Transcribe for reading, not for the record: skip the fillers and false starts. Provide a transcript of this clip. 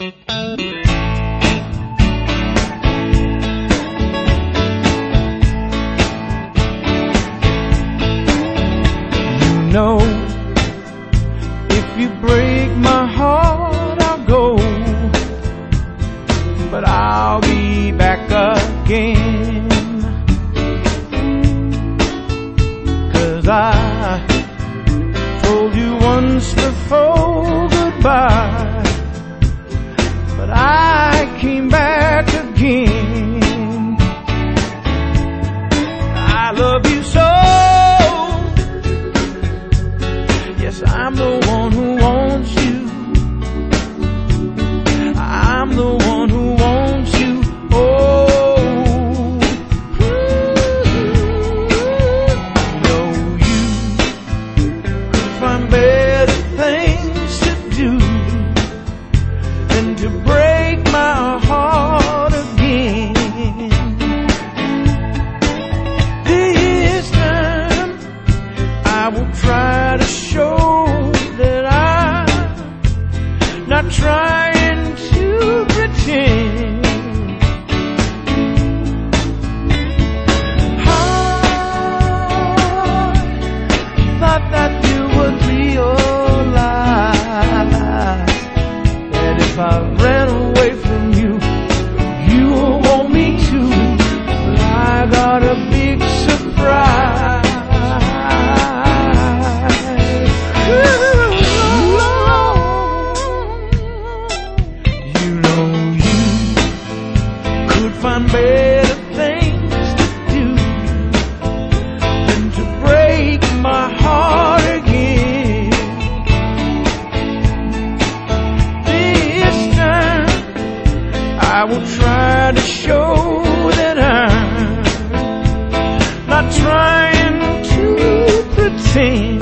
know, if you break my heart, I'll go, but I'll be back again. 'Cause I told you once before goodbye, but I came back again. I love you so. Yes, I'm the one who wants you. I'm the one who wants you. Oh, no, you could find better things to do than to break my heart again. This time I will try to show that I'm not trying to pretend. I thought that you would realize that if I ran away from you, you would want me to. But I got a big surprise. Find better things to do than to break my heart again. This time I will try to show that I'm not trying to pretend.